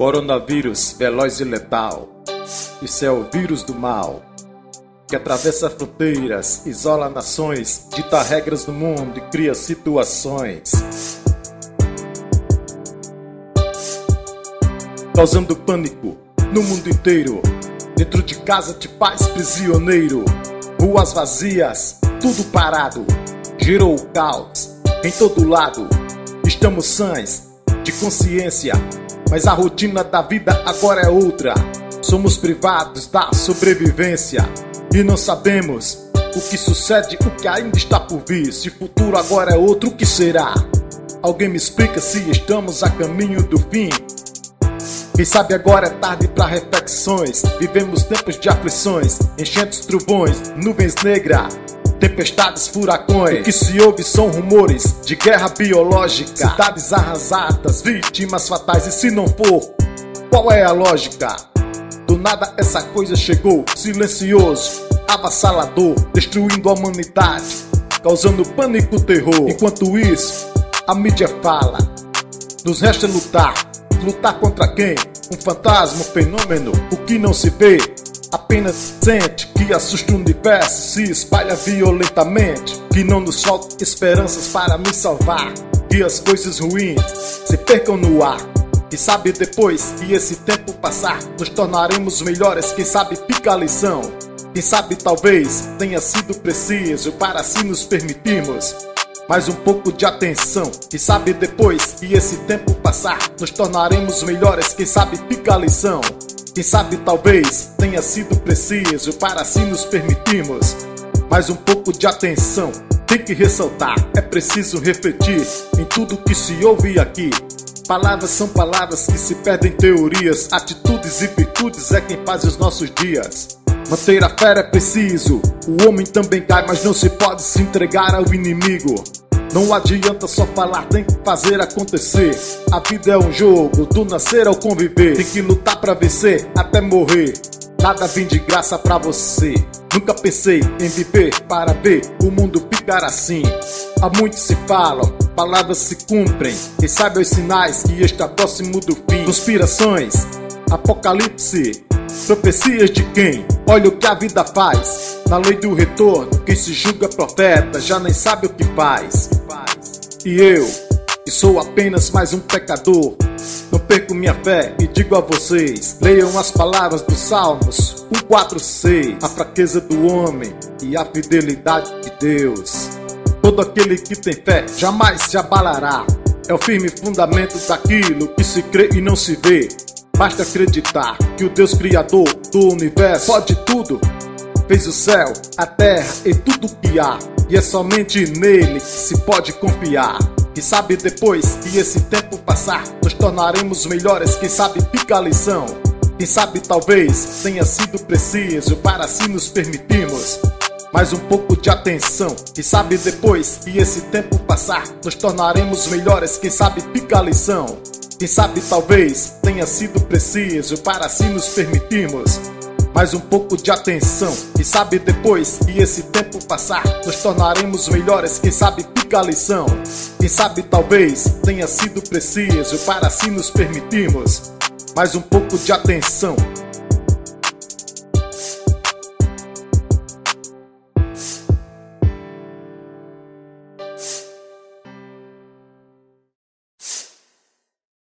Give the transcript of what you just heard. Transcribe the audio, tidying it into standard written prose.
Coronavírus veloz e letal. Isso é o vírus do mal, que atravessa fronteiras, isola nações, dita regras do mundo e cria situações, causando pânico no mundo inteiro. Dentro de casa te faz prisioneiro. Ruas vazias, tudo parado, gerou o caos em todo lado. Estamos sãs de consciência, mas a rotina da vida agora é outra. Somos privados da sobrevivência e não sabemos o que sucede, o que ainda está por vir. Se o futuro agora é outro, o que será? Alguém me explica se estamos a caminho do fim? Quem sabe agora é tarde para reflexões. Vivemos tempos de aflições, enchentes, trovões, nuvens negras, tempestades, furacões. O que se ouve são rumores de guerra biológica, cidades arrasadas, vítimas fatais. E se não for, qual é a lógica? Do nada essa coisa chegou, silencioso, avassalador, destruindo a humanidade, causando pânico, terror. Enquanto isso, a mídia fala, nos resta lutar. Lutar contra quem? Um fantasma, um fenômeno, o que não se vê, apenas sente, que assusta o universo, se espalha violentamente. Que não nos falte esperanças para nos salvar, que as coisas ruins se percam no ar. Quem sabe depois que esse tempo passar, nos tornaremos melhores, quem sabe fica a lição. Quem sabe talvez tenha sido preciso para assim nos permitirmos mais um pouco de atenção. Quem sabe depois que esse tempo passar, nos tornaremos melhores, quem sabe fica a lição. Quem sabe talvez tenha sido preciso para assim nos permitirmos mais um pouco de atenção. Tem que ressaltar, é preciso refletir em tudo que se ouve aqui. Palavras são palavras que se perdem em teorias, atitudes e virtudes é quem faz os nossos dias. Manter a fé é preciso, o homem também cai, mas não se pode se entregar ao inimigo. Não adianta só falar, tem que fazer acontecer. A vida é um jogo, do nascer ao conviver. Tem que lutar pra vencer, até morrer. Nada vem de graça pra você. Nunca pensei em viver para ver o mundo ficar assim. Há muitos se falam, palavras se cumprem. Quem sabe os sinais que está próximo do fim. Conspirações, apocalipse, profecias de quem? Olha o que a vida faz. Na lei do retorno, quem se julga profeta já nem sabe o que faz. E eu, que sou apenas mais um pecador, não perco minha fé e digo a vocês: leiam as palavras dos Salmos 1:4-6. A fraqueza do homem e a fidelidade de Deus. Todo aquele que tem fé jamais se abalará. É o firme fundamento daquilo que se crê e não se vê. Basta acreditar que o Deus Criador do universo pode tudo. Fez o céu, a terra e tudo que há, e é somente nele que se pode confiar. Quem sabe depois que esse tempo passar, nos tornaremos melhores, quem sabe fica a lição. Quem sabe talvez tenha sido preciso para assim nos permitirmos mais um pouco de atenção. Quem sabe depois que esse tempo passar, nos tornaremos melhores, quem sabe fica a lição. Quem sabe talvez tenha sido preciso para assim nos permitirmos mais um pouco de atenção. Quem sabe depois que esse tempo passar, nos tornaremos melhores, quem sabe fica a lição. Quem sabe talvez tenha sido preciso para assim nos permitirmos mais um pouco de atenção.